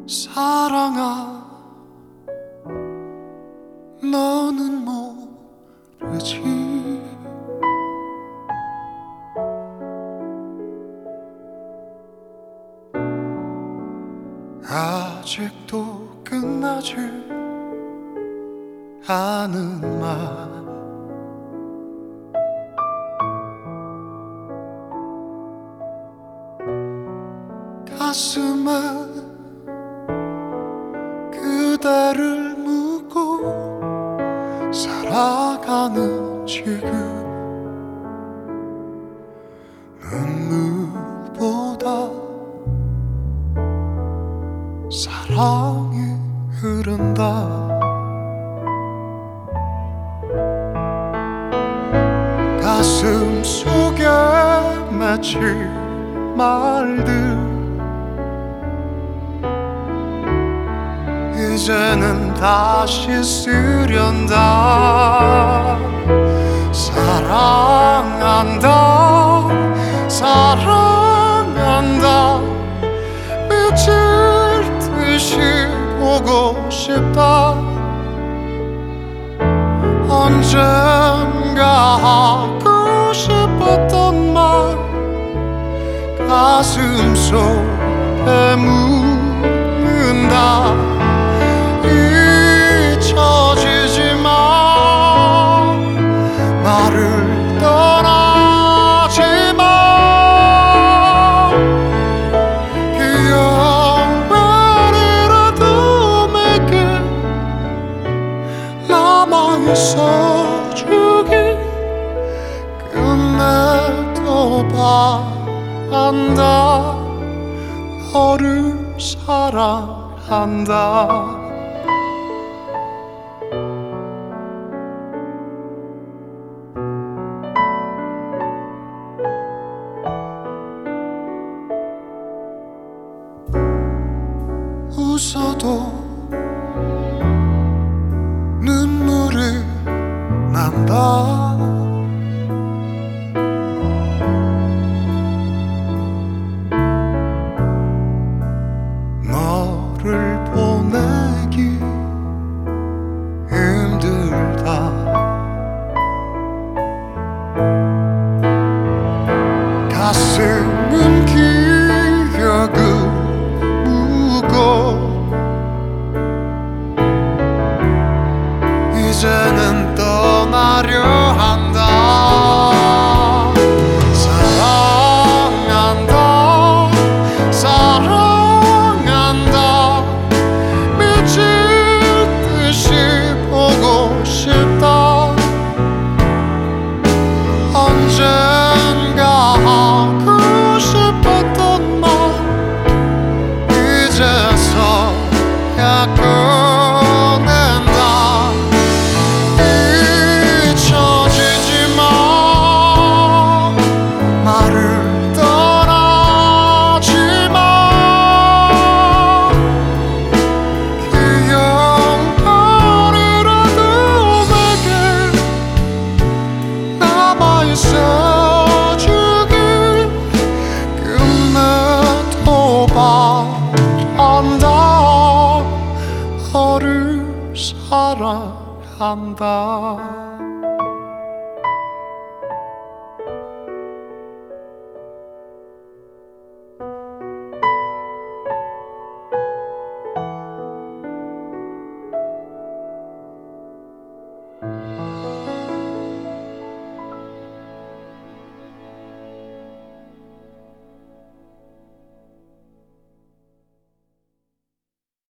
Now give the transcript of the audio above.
사랑아, 너는 모르지. 아직도 끝나지 않은 말, 가슴에 그대를 묻고 살아가는 지금, 눈물보다 사랑이 흐른다. 가슴 속에 맺힌 말들 이제는 다시 쓰련다. 사랑한다, 사랑한다, 미칠 듯이 보고 싶다. 언젠가 하고 싶었던 말 가슴 속에 묻는다. 잊혀지지 마, 나를 떠나지 마. 기억만이라도 내게 남아있어 주길. 끝내 또 바란다, 너를 사랑한다. 웃어도 눈물이 난다. 너를 보내기 힘들다. 가슴은 기억을 이제는 떠나려 한다. 사랑한다, 사랑한다, 미칠 듯이 보고 싶다. 언젠가 하고 싶었던 말 이제서야 꺼낸다. 잊혀지지 마, 나를 떠나지 마. 기억만이라도 내게 남아있어 주길. 끝내 또 바란다, 너를 사랑한다.